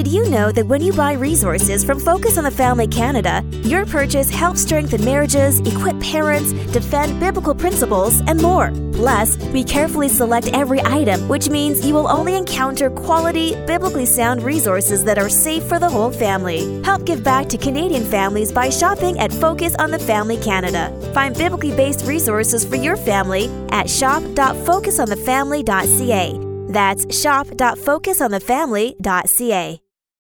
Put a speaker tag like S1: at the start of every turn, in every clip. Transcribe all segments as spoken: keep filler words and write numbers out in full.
S1: Did you know that when you buy resources from Focus on the Family Canada, your purchase helps strengthen marriages, equip parents, defend biblical principles, and more? Plus, we carefully select every item, which means you will only encounter quality, biblically sound resources that are safe for the whole family. Help give back to Canadian families by shopping at Focus on the Family Canada. Find biblically based resources for your family at shop dot focus on the family dot c a. That's shop dot focus on the family dot c a.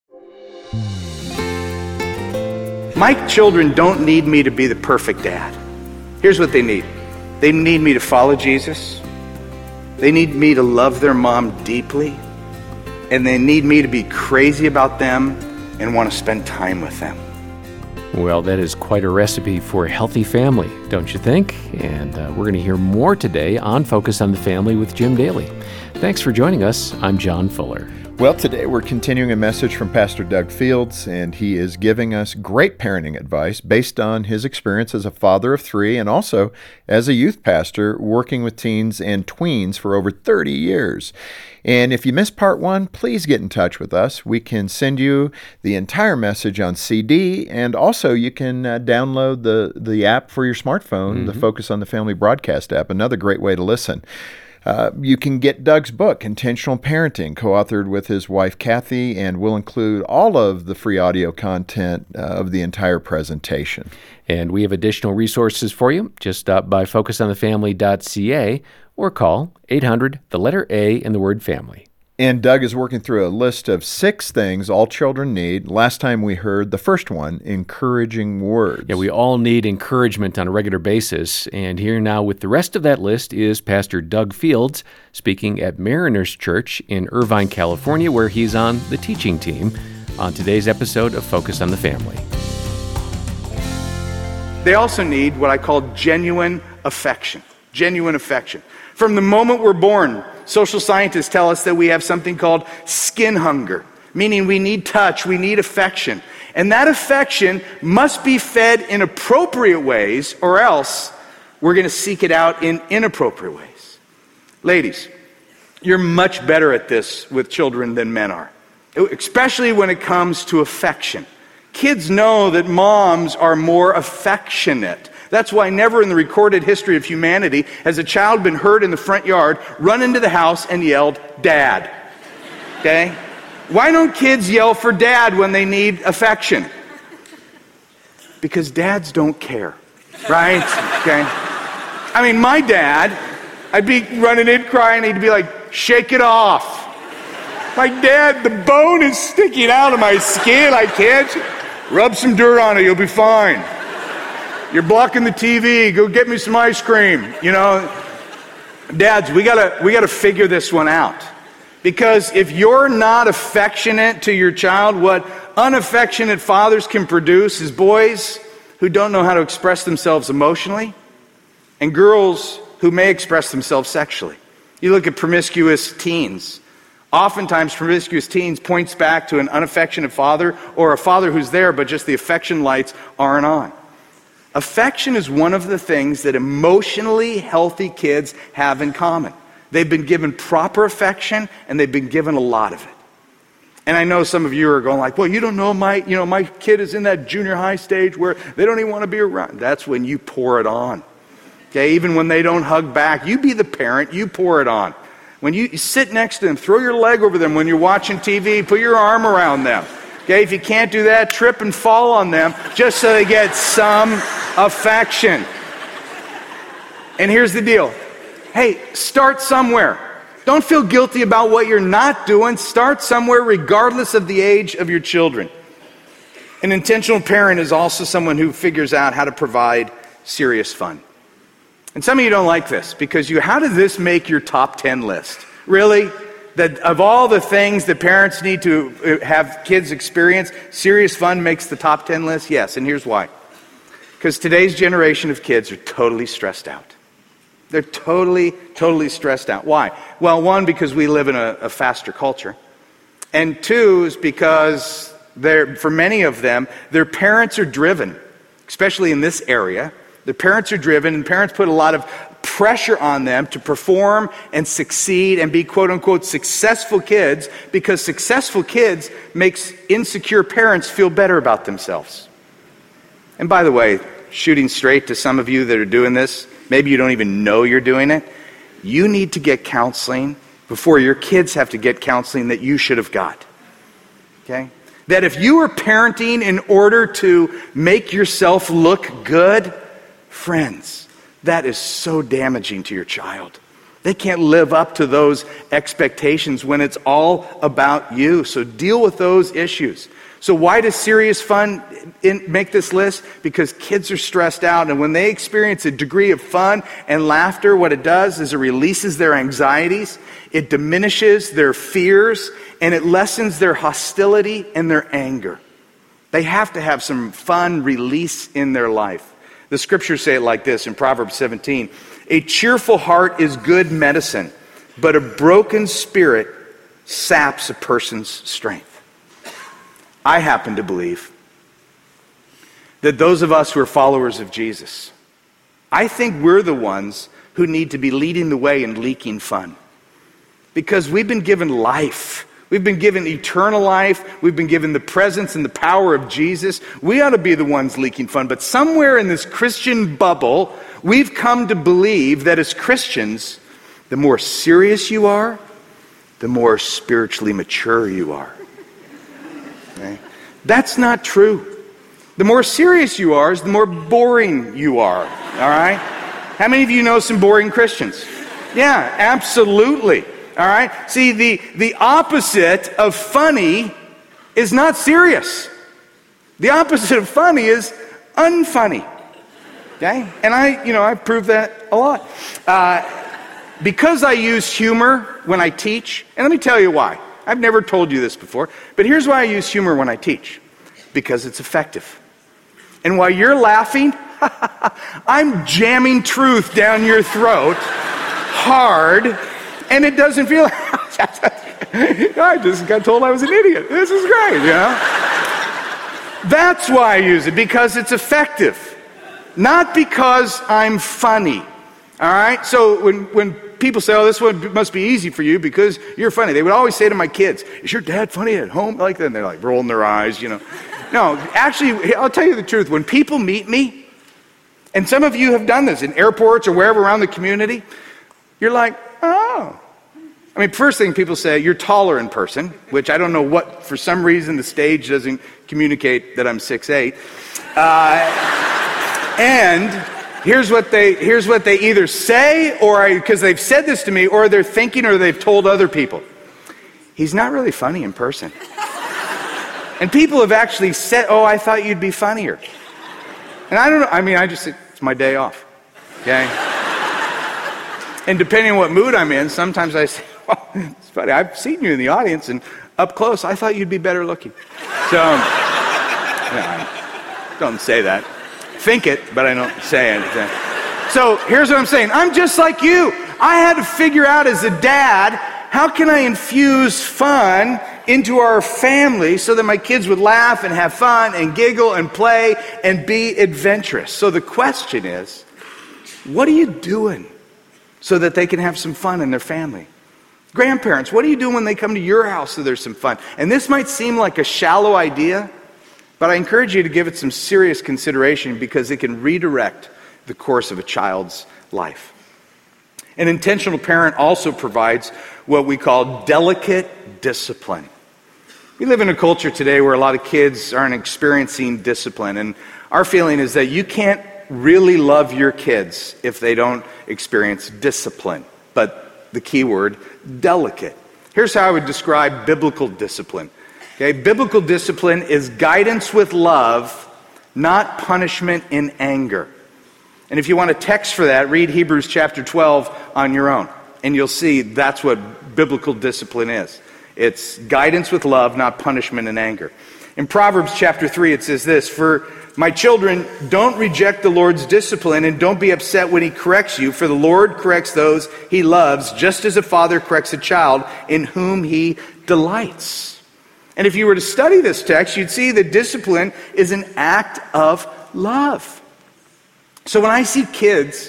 S2: My children don't need me to be the perfect dad. Here's what they need. They need me to follow Jesus. They need me to love their mom deeply. And they need me to be crazy about them and want to spend time with them.
S3: Well, that is quite a recipe for a healthy family, don't you think? And uh, we're going to hear more today on Focus on the Family with Jim Daly. Thanks for joining us. I'm John Fuller.
S4: Well, today we're continuing a message from Pastor Doug Fields, and he is giving us great parenting advice based on his experience as a father of three and also as a youth pastor working with teens and tweens for over thirty years. And if you missed part one, please get in touch with us. We can send you the entire message on C D, and also you can uh, download the, the app for your smartphone, mm-hmm. the Focus on the Family broadcast app, another great way to listen. Uh, you can get Doug's book, Intentional Parenting, co-authored with his wife, Kathy, and we'll include all of the free audio content uh, of the entire presentation.
S3: And we have additional resources for you. Just stop by focus on the family dot c a or call eight hundred, the letter A, and the word family.
S4: And Doug is working through a list of six things all children need. Last time we heard the first one, encouraging words.
S3: Yeah, we all need encouragement on a regular basis. And here now with the rest of that list is Pastor Doug Fields speaking at Mariners Church in Irvine, California, where he's on the teaching team on today's episode of Focus on the Family.
S2: They also need what I call genuine affection. Genuine affection. From the moment we're born, social scientists tell us that we have something called skin hunger, meaning we need touch, we need affection. And that affection must be fed in appropriate ways, or else we're going to seek it out in inappropriate ways. Ladies, you're much better at this with children than men are, especially when it comes to affection. Kids know that moms are more affectionate. That's why never in the recorded history of humanity has a child been heard in the front yard, run into the house, and yelled, "Dad." Okay? Why don't kids yell for dad when they need affection? Because dads don't care, right? Okay? I mean, my dad, I'd be running in crying, he'd be like, "Shake it off." My dad, the bone is sticking out of my skin, I can't. Rub some dirt on it, you'll be fine. You're blocking the T V. Go get me some ice cream. You know, dads, we gotta we gotta figure this one out, because if you're not affectionate to your child, what unaffectionate fathers can produce is boys who don't know how to express themselves emotionally, and girls who may express themselves sexually. You look at promiscuous teens. Oftentimes, promiscuous teens points back to an unaffectionate father, or a father who's there, but just the affection lights aren't on. Affection is one of the things that emotionally healthy kids have in common. They've been given proper affection, and they've been given a lot of it. And I know some of you are going like, "Well, you don't know, my, you know, my kid is in that junior high stage where they don't even want to be around." That's when you pour it on. Okay, even when they don't hug back, you be the parent, you pour it on. When you sit next to them, throw your leg over them when you're watching T V, put your arm around them. Okay, if you can't do that, trip and fall on them just so they get some affection. And here's the deal. Hey, start somewhere. Don't feel guilty about what you're not doing. Start somewhere regardless of the age of your children. An intentional parent is also someone who figures out how to provide serious fun. And some of you don't like this because you, how did this make your top ten list? Really? That of all the things that parents need to have kids experience, serious fun makes the top ten list? Yes, and here's why. Because today's generation of kids are totally stressed out. They're totally, totally stressed out. Why? Well, one, because we live in a, a faster culture. And two is because they're, for many of them, their parents are driven, especially in this area. Their parents are driven, and parents put a lot of pressure on them to perform and succeed and be quote-unquote successful kids, because successful kids makes insecure parents feel better about themselves. And by the way, shooting straight to some of you that are doing this, maybe you don't even know you're doing it, you need to get counseling before your kids have to get counseling that you should have got. Okay? That if you are parenting in order to make yourself look good, friends, that is so damaging to your child. They can't live up to those expectations when it's all about you. So deal with those issues. So why does serious fun in, make this list? Because kids are stressed out, and when they experience a degree of fun and laughter, what it does is it releases their anxieties, it diminishes their fears, and it lessens their hostility and their anger. They have to have some fun release in their life. The scriptures say it like this in Proverbs seventeen. A cheerful heart is good medicine, but a broken spirit saps a person's strength. I happen to believe that those of us who are followers of Jesus, I think we're the ones who need to be leading the way and leaking fun. Because we've been given life. We've been given eternal life. We've been given the presence and the power of Jesus. We ought to be the ones leaking fun. But somewhere in this Christian bubble, we've come to believe that as Christians, the more serious you are, the more spiritually mature you are. Okay? That's not true. The more serious you are, is the more boring you are. All right? How many of you know some boring Christians? Yeah, absolutely. All right? See, the, the opposite of funny is not serious. The opposite of funny is unfunny. Okay? And I, you know, I've proved that a lot. Uh, because I use humor when I teach, and let me tell you why. I've never told you this before, but here's why I use humor when I teach. Because it's effective. And while you're laughing, I'm jamming truth down your throat hard, and it doesn't feel I just got told I was an idiot. This is great, you know? That's why I use it, because it's effective. Not because I'm funny. All right? So when, when people say, oh, this one must be easy for you because you're funny, they would always say to my kids, is your dad funny at home? Like that, and they're like rolling their eyes, you know. No, actually, I'll tell you the truth. When people meet me, and some of you have done this in airports or wherever around the community, you're like, oh. I mean, first thing people say, you're taller in person, which I don't know what, for some reason the stage doesn't communicate that I'm six eight. Uh, and here's what they here's what they either say, or because they've said this to me, or they're thinking, or they've told other people. He's not really funny in person. And people have actually said, oh, I thought you'd be funnier. And I don't know, I mean, I just, it's my day off, okay? And depending on what mood I'm in, sometimes I say, well, it's funny, I've seen you in the audience, and up close, I thought you'd be better looking. So, um, no, I don't say that. Think it, but I don't say anything. So here's what I'm saying. I'm just like you. I had to figure out as a dad, how can I infuse fun into our family so that my kids would laugh and have fun and giggle and play and be adventurous? So the question is, what are you doing so that they can have some fun in their family? Grandparents, what are you doing when they come to your house so there's some fun? And this might seem like a shallow idea, but I encourage you to give it some serious consideration because it can redirect the course of a child's life. An intentional parent also provides what we call delicate discipline. We live in a culture today where a lot of kids aren't experiencing discipline, and our feeling is that you can't really love your kids if they don't experience discipline. But the key word, delicate. Here's how I would describe biblical discipline. Okay, biblical discipline is guidance with love, not punishment in anger. And if you want a text for that, read Hebrews chapter twelve on your own. And you'll see that's what biblical discipline is. It's guidance with love, not punishment and anger. In Proverbs chapter three, it says this, for my children, don't reject the Lord's discipline and don't be upset when he corrects you, for the Lord corrects those he loves, just as a father corrects a child in whom he delights. And if you were to study this text, you'd see that discipline is an act of love. So when I see kids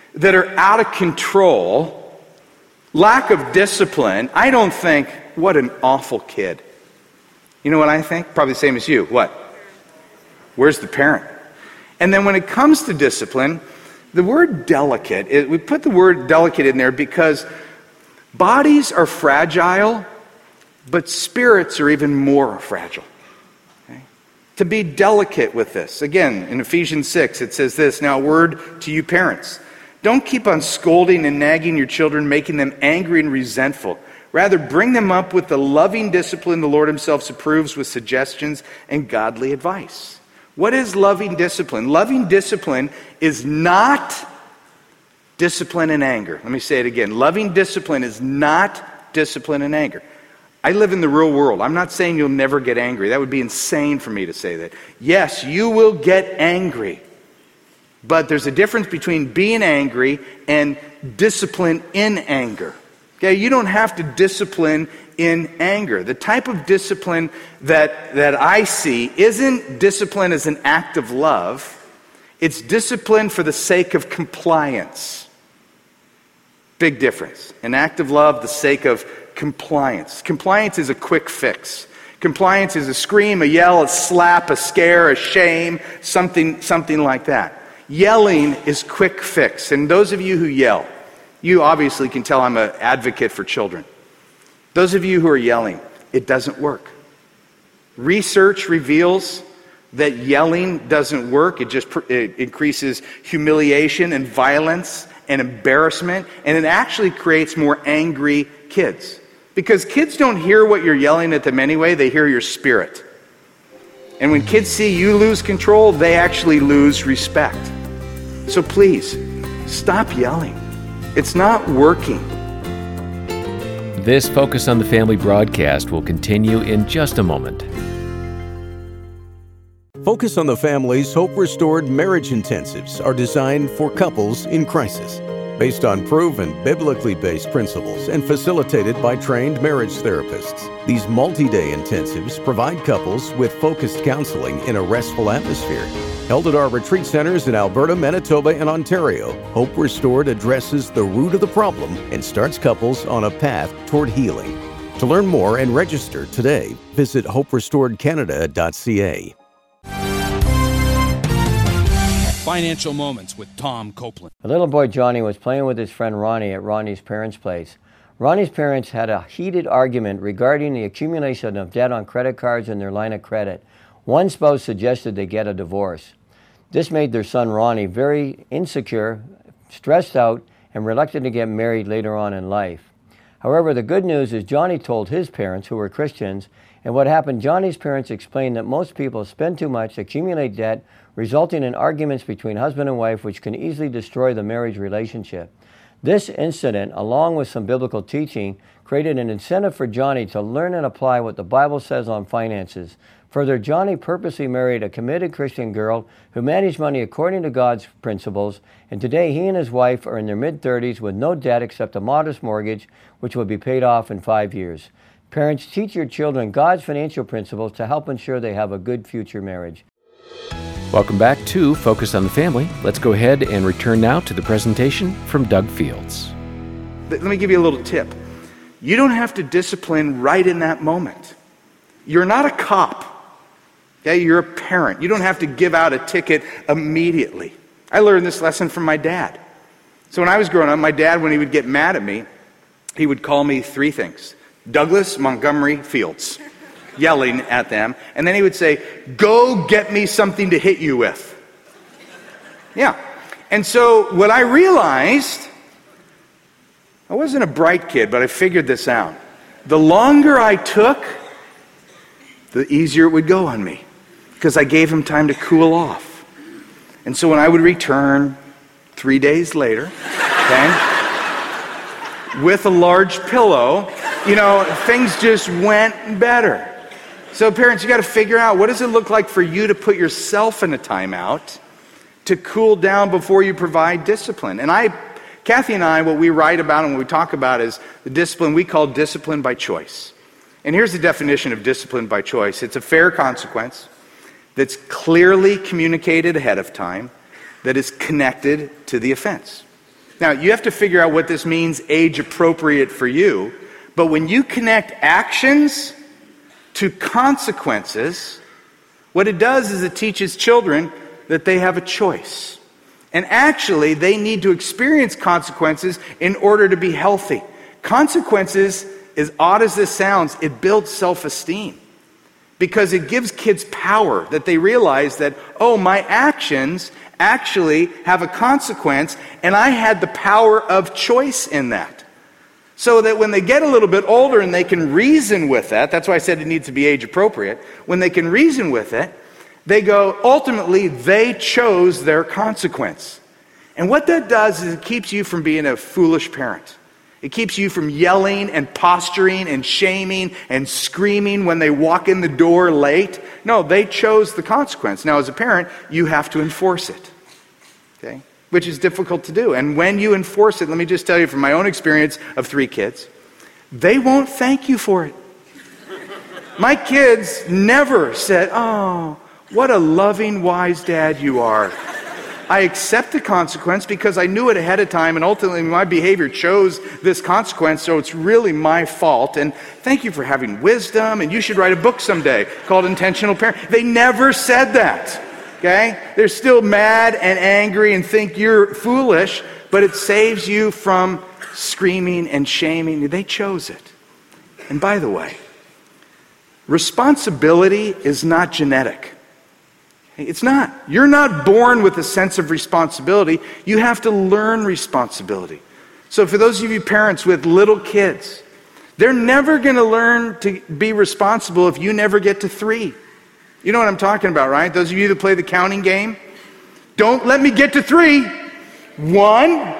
S2: that are out of control, lack of discipline, I don't think, what an awful kid. You know what I think? Probably the same as you. What? Where's the parent? And then when it comes to discipline, the word delicate, it, we put the word delicate in there because bodies are fragile, but spirits are even more fragile. Okay? To be delicate with this. Again, in Ephesians six, it says this, now a word to you parents. Don't keep on scolding and nagging your children, making them angry and resentful. Rather, bring them up with the loving discipline the Lord himself approves with suggestions and godly advice. What is loving discipline? Loving discipline is not discipline and anger. Let me say it again. Loving discipline is not discipline and anger. I live in the real world. I'm not saying you'll never get angry. That would be insane for me to say that. Yes, you will get angry. But there's a difference between being angry and discipline in anger. Okay, you don't have to discipline in anger. The type of discipline that, that I see isn't discipline as an act of love. It's discipline for the sake of compliance. Big difference. An act of love, the sake of compliance. Compliance is a quick fix. Compliance is a scream, a yell, a slap, a scare, a shame, something, something like that. Yelling is quick fix. And those of you who yell, you obviously can tell I'm an advocate for children. Those of you who are yelling, it doesn't work. Research reveals that yelling doesn't work. It just it increases humiliation and violence and embarrassment, and it actually creates more angry kids. Because kids don't hear what you're yelling at them anyway, they hear your spirit. And when kids see you lose control, they actually lose respect. So please, stop yelling. It's not working.
S3: This Focus on the Family broadcast will continue in just a moment.
S5: Focus on the Family's Hope Restored Marriage Intensives are designed for couples in crisis, based on proven biblically based principles and facilitated by trained marriage therapists. These multi-day intensives provide couples with focused counseling in a restful atmosphere. Held at our retreat centers in Alberta, Manitoba, and Ontario, Hope Restored addresses the root of the problem and starts couples on a path toward healing. To learn more and register today, visit hope restored canada dot c a.
S6: Financial Moments with Tom Copeland.
S7: A little boy Johnny was playing with his friend Ronnie at Ronnie's parents' place. Ronnie's parents had a heated argument regarding the accumulation of debt on credit cards and their line of credit. One spouse suggested they get a divorce. This made their son Ronnie very insecure, stressed out, and reluctant to get married later on in life. However, the good news is Johnny told his parents, who were Christians, and what happened, Johnny's parents explained that most people spend too much, accumulate debt, resulting in arguments between husband and wife, which can easily destroy the marriage relationship. This incident, along with some biblical teaching, created an incentive for Johnny to learn and apply what the Bible says on finances. Further, Johnny purposely married a committed Christian girl who managed money according to God's principles, and today he and his wife are in their mid-thirties with no debt except a modest mortgage, which will be paid off in five years. Parents, teach your children God's financial principles to help ensure they have a good future marriage.
S3: Welcome back to Focus on the Family. Let's go ahead and return now to the presentation from Doug Fields.
S2: Let me give you a little tip. You don't have to discipline right in that moment. You're not a cop. Okay? You're a parent. You don't have to give out a ticket immediately. I learned this lesson from my dad. So when I was growing up, my dad, when he would get mad at me, he would call me three things. Douglas Montgomery Fields, yelling at them. And then he would say, go get me something to hit you with. Yeah. And so what I realized, I wasn't a bright kid, but I figured this out. The longer I took, the easier it would go on me, because I gave him time to cool off. And so when I would return three days later, okay, with a large pillow, you know, things just went better. So parents, you got to figure out, what does it look like for you to put yourself in a timeout to cool down before you provide discipline? And I, Kathy and I, what we write about and what we talk about is the discipline we call discipline by choice. And here's the definition of discipline by choice. It's a fair consequence that's clearly communicated ahead of time, that is connected to the offense. Now, you have to figure out what this means age appropriate for you. But when you connect actions to consequences, what it does is it teaches children that they have a choice. And actually, they need to experience consequences in order to be healthy. Consequences, as odd as this sounds, it builds self-esteem. Because it gives kids power, that they realize that, oh, my actions actually have a consequence, and I had the power of choice in that. So that when they get a little bit older and they can reason with that, that's why I said it needs to be age appropriate, when they can reason with it, they go, ultimately, they chose their consequence. And what that does is it keeps you from being a foolish parent. It keeps you from yelling and posturing and shaming and screaming when they walk in the door late. No, they chose the consequence. Now, as a parent, you have to enforce it, okay? Which is difficult to do. And when you enforce it, let me just tell you from my own experience of three kids, they won't thank you for it. My kids never said, oh, what a loving, wise dad you are. I accept the consequence because I knew it ahead of time, and ultimately my behavior chose this consequence, so it's really my fault. And thank you for having wisdom, and you should write a book someday called Intentional Parenting. They never said that, okay? They're still mad and angry and think you're foolish, but it saves you from screaming and shaming. They chose it. And by the way, responsibility is not genetic. It's not. You're not born with a sense of responsibility. You have to learn responsibility. So for those of you parents with little kids, they're never going to learn to be responsible if you never get to three. You know what I'm talking about, right? Those of you that play the counting game. Don't let me get to three. One.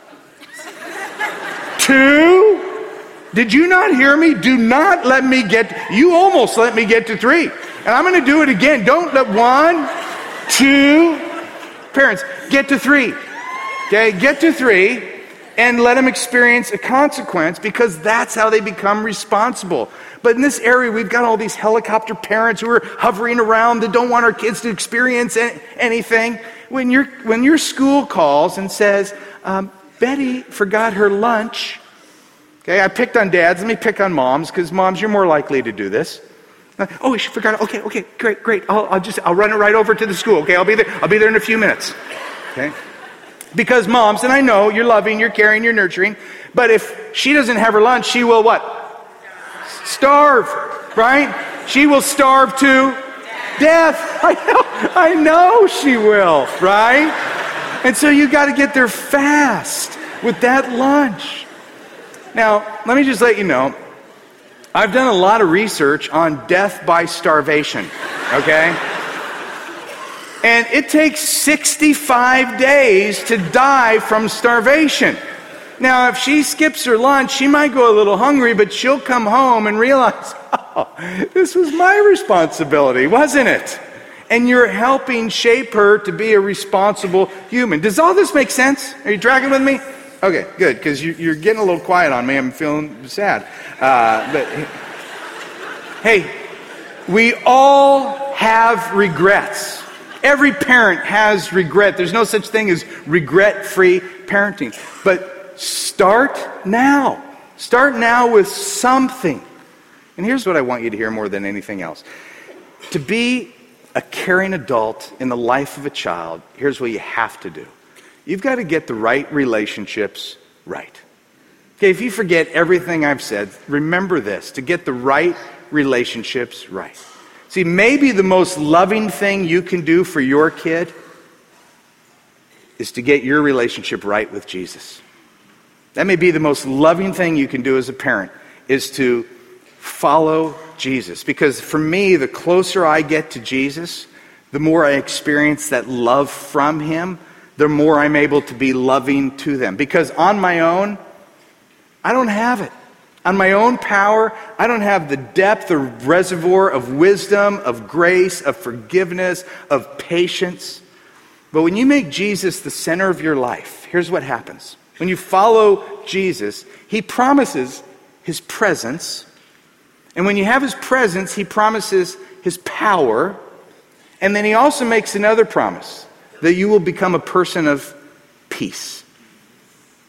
S2: Two. Did you not hear me? Do not let me get, you almost let me get to three. And I'm going to do it again. Don't let one, two, parents, get to three. Okay, get to three and let them experience a consequence, because that's how they become responsible. But in this area, we've got all these helicopter parents who are hovering around that don't want our kids to experience anything. When, your when your school calls and says, um, Betty forgot her lunch. Okay, I picked on dads. Let me pick on moms, because moms, you're more likely to do this. Oh, she forgot it. Okay, okay, great, great. I'll, I'll just, I'll run it right over to the school. Okay, I'll be there. I'll be there in a few minutes. Okay, because moms, and I know you're loving, you're caring, you're nurturing, but if she doesn't have her lunch, she will what? Starve, right? She will starve to death. I know, I know she will, right? And so you got to get there fast with that lunch. Now, let me just let you know, I've done a lot of research on death by starvation, okay? And it takes sixty-five days to die from starvation. Now, if she skips her lunch, she might go a little hungry, but she'll come home and realize, oh, this was my responsibility, wasn't it? And you're helping shape her to be a responsible human. Does all this make sense? Are you tracking with me? Okay, good, because you, you're getting a little quiet on me. I'm feeling sad. Uh, but hey, we all have regrets. Every parent has regret. There's no such thing as regret-free parenting. But start now. Start now with something. And here's what I want you to hear more than anything else. To be a caring adult in the life of a child, here's what you have to do. You've got to get the right relationships right. Okay, if you forget everything I've said, remember this, to get the right relationships right. See, maybe the most loving thing you can do for your kid is to get your relationship right with Jesus. That may be the most loving thing you can do as a parent, is to follow Jesus. Because for me, the closer I get to Jesus, the more I experience that love from Him, the more I'm able to be loving to them. Because on my own, I don't have it. On my own power, I don't have the depth or reservoir of wisdom, of grace, of forgiveness, of patience. But when you make Jesus the center of your life, here's what happens. When you follow Jesus, He promises His presence. And when you have His presence, He promises His power. And then He also makes another promise, that you will become a person of peace.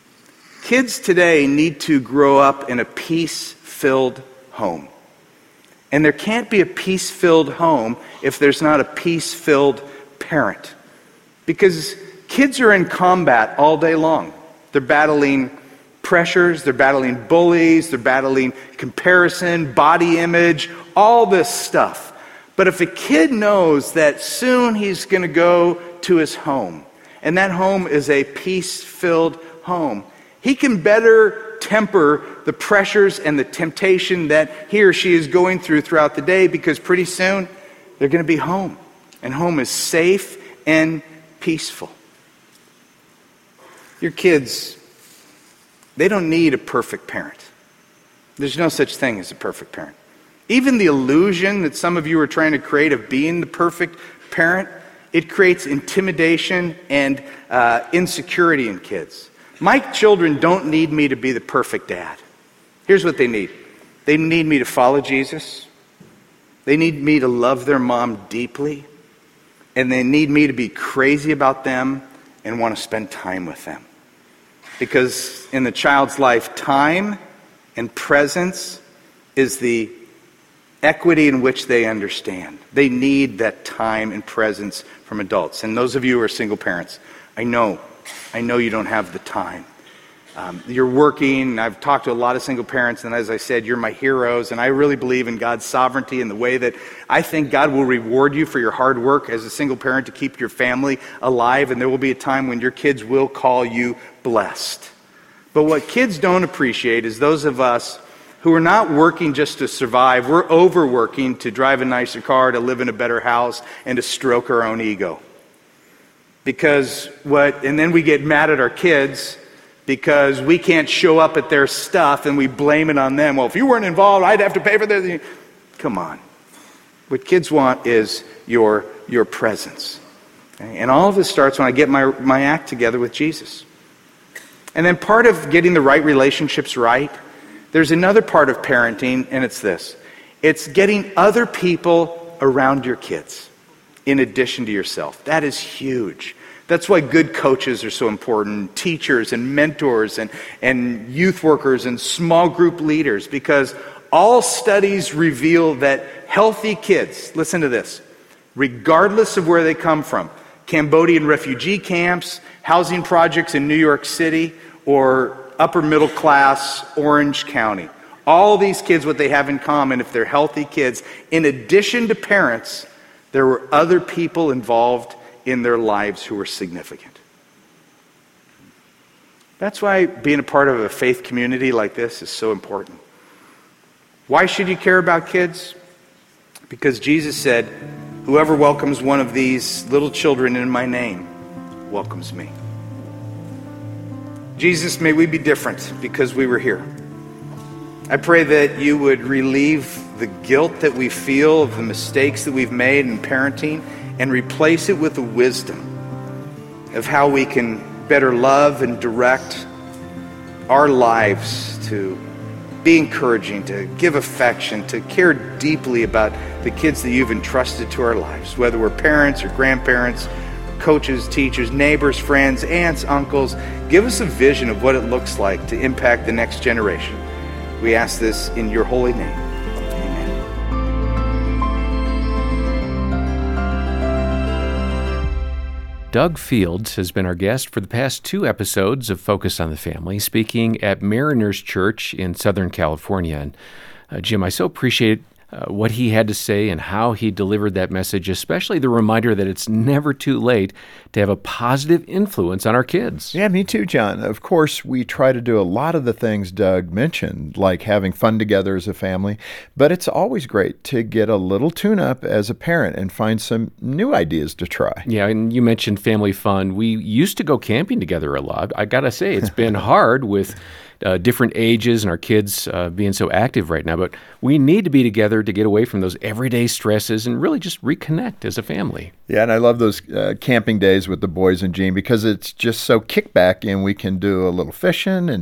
S2: Kids today need to grow up in a peace-filled home. And there can't be a peace-filled home if there's not a peace-filled parent. Because kids are in combat all day long. They're battling pressures, they're battling bullies, they're battling comparison, body image, all this stuff. But if a kid knows that soon he's going to go to his home, and that home is a peace-filled home, he can better temper the pressures and the temptation that he or she is going through throughout the day, because pretty soon they're going to be home. And home is safe and peaceful. Your kids, they don't need a perfect parent. There's no such thing as a perfect parent. Even the illusion that some of you are trying to create of being the perfect parent, it creates intimidation and uh, insecurity in kids. My children don't need me to be the perfect dad. Here's what they need. They need me to follow Jesus. They need me to love their mom deeply. And they need me to be crazy about them and want to spend time with them. Because in the child's life, time and presence is the equity in which they understand. They need that time and presence from adults. And those of you who are single parents, I know, I know you don't have the time. Um, you're working, I've talked to a lot of single parents, and as I said, you're my heroes, and I really believe in God's sovereignty and the way that I think God will reward you for your hard work as a single parent to keep your family alive, and there will be a time when your kids will call you blessed. But what kids don't appreciate is those of us who are not working just to survive, we're overworking to drive a nicer car, to live in a better house, and to stroke our own ego. Because what, and then we get mad at our kids because we can't show up at their stuff and we blame it on them. Well, if you weren't involved, I'd have to pay for this. Come on. What kids want is your, your presence. Okay? And all of this starts when I get my, my act together with Jesus. And then part of getting the right relationships right, there's another part of parenting, and it's this. It's getting other people around your kids in addition to yourself. That is huge. That's why good coaches are so important, teachers and mentors and, and youth workers and small group leaders, because all studies reveal that healthy kids, listen to this, regardless of where they come from, Cambodian refugee camps, housing projects in New York City, or upper middle class Orange County, all these kids, what they have in common, if they're healthy kids, in addition to parents, there were other people involved in their lives who were significant. That's why being a part of a faith community like this is so important. Why should you care about kids? Because Jesus said, whoever welcomes one of these little children in my name welcomes me. Jesus, may we be different because we were here. I pray that you would relieve the guilt that we feel of the mistakes that we've made in parenting and replace it with the wisdom of how we can better love and direct our lives to be encouraging, to give affection, to care deeply about the kids that you've entrusted to our lives, whether we're parents or grandparents, coaches, teachers, neighbors, friends, aunts, uncles. Give us a vision of what it looks like to impact the next generation. We ask this in your holy name.
S3: Doug Fields has been our guest for the past two episodes of Focus on the Family, speaking at Mariners Church in Southern California. And uh, Jim, I so appreciate uh, what he had to say and how he delivered that message, especially the reminder that it's never too late to have a positive influence on our kids.
S4: Yeah, me too, John. Of course, we try to do a lot of the things Doug mentioned, like having fun together as a family, but it's always great to get a little tune-up as a parent and find some new ideas to try.
S3: Yeah, and you mentioned family fun. We used to go camping together a lot. I got to say, it's been hard with Uh, different ages and our kids uh, being so active right now, but we need to be together to get away from those everyday stresses and really just reconnect as a family.
S4: Yeah, and I love those uh, camping days with the boys and Jean because it's just so kickback, and we can do a little fishing and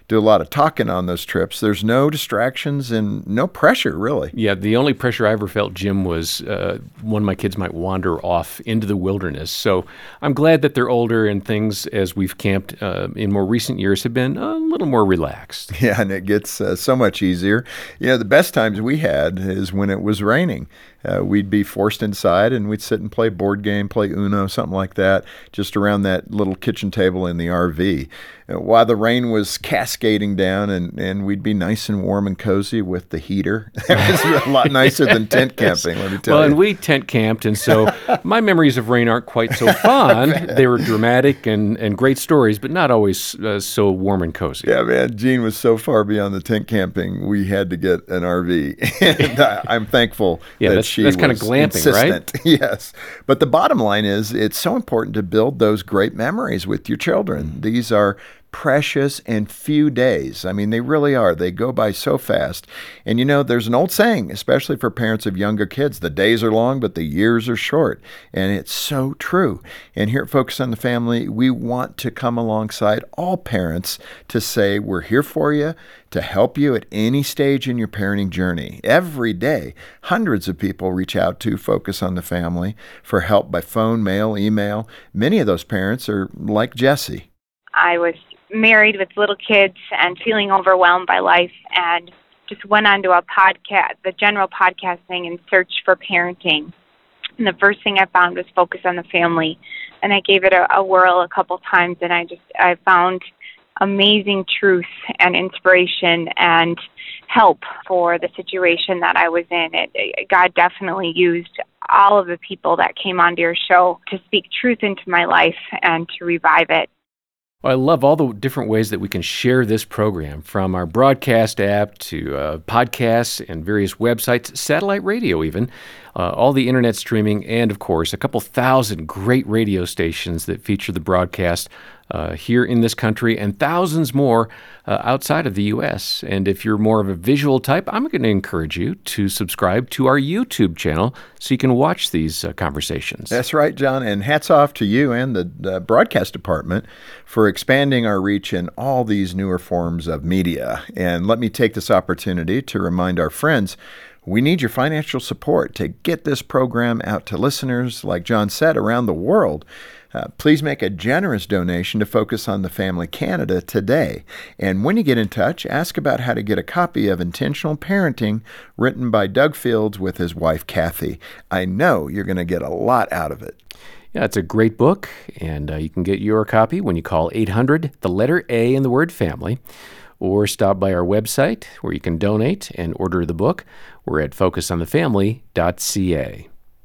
S4: do a lot of talking on those trips. There's no distractions and no pressure, really.
S3: Yeah, the only pressure I ever felt, Jim, was uh, one of my kids might wander off into the wilderness. So I'm glad that they're older and things, as we've camped uh, in more recent years, have been a little more relaxed.
S4: Yeah, and it gets uh, so much easier. You know, the best times we had is when it was raining. Uh, we'd be forced inside and we'd sit and play board game, play Uno, something like that, just around that little kitchen table in the R V. Uh, while the rain was cascading down, and, and we'd be nice and warm and cozy with the heater. That was a lot nicer than tent camping, let me tell
S3: well,
S4: you.
S3: and we tent camped, and so my memories of rain aren't quite so fond. They were dramatic and, and great stories, but not always uh, so warm and cozy.
S4: Yeah, man, Gene was so far beyond the tent camping, we had to get an R V. And I, I'm thankful
S3: yeah,
S4: that
S3: that's,
S4: she
S3: that's
S4: was
S3: kind of glamping,
S4: insistent.
S3: right?
S4: Yes. But the bottom line is it's so important to build those great memories with your children. These are precious and few days. I mean, they really are. They go by so fast. And you know, there's an old saying, especially for parents of younger kids, the days are long, but the years are short. And it's so true. And here at Focus on the Family, we want to come alongside all parents to say, we're here for you, to help you at any stage in your parenting journey. Every day, hundreds of people reach out to Focus on the Family for help by phone, mail, email. Many of those parents are like Jesse.
S8: I was married with little kids and feeling overwhelmed by life, and just went onto a podcast, the general podcasting, in search for parenting. And the first thing I found was Focus on the Family, and I gave it a, a whirl a couple times, and I just I found amazing truth and inspiration and help for the situation that I was in. It, God definitely used all of the people that came onto your show to speak truth into my life and to revive it.
S3: Well, I love all the different ways that we can share this program, from our broadcast app to uh, podcasts and various websites, satellite radio even, uh, all the internet streaming, and of course, a couple thousand great radio stations that feature the broadcast uh, here in this country, and thousands more uh, outside of the U S. And if you're more of a visual type, I'm going to encourage you to subscribe to our YouTube channel so you can watch these uh, conversations.
S4: That's right, John. And hats off to you and the, the broadcast department for expanding our reach in all these newer forms of media. And let me take this opportunity to remind our friends, we need your financial support to get this program out to listeners, like John said, around the world. Uh, please make a generous donation to Focus on the Family Canada today. And when you get in touch, ask about how to get a copy of Intentional Parenting, written by Doug Fields with his wife, Kathy. I know you're going to get a lot out of it.
S3: Yeah, it's a great book, and uh, you can get your copy when you call eight hundred, the letter A in the word family, or stop by our website where you can donate and order the book. We're at focus on the family dot c a.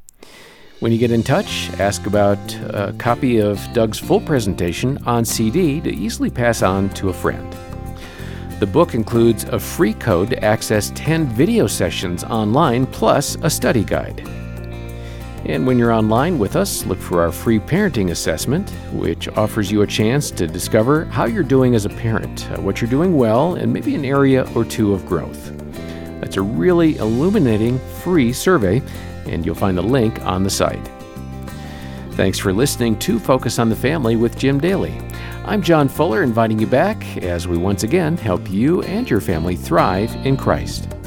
S3: When you get in touch, ask about a copy of Doug's full presentation on C D to easily pass on to a friend. The book includes a free code to access ten video sessions online, plus a study guide. And when you're online with us, look for our free parenting assessment, which offers you a chance to discover how you're doing as a parent, what you're doing well, and maybe an area or two of growth. That's a really illuminating free survey, and you'll find the link on the site. Thanks for listening to Focus on the Family with Jim Daly. I'm John Fuller, inviting you back as we once again help you and your family thrive in Christ.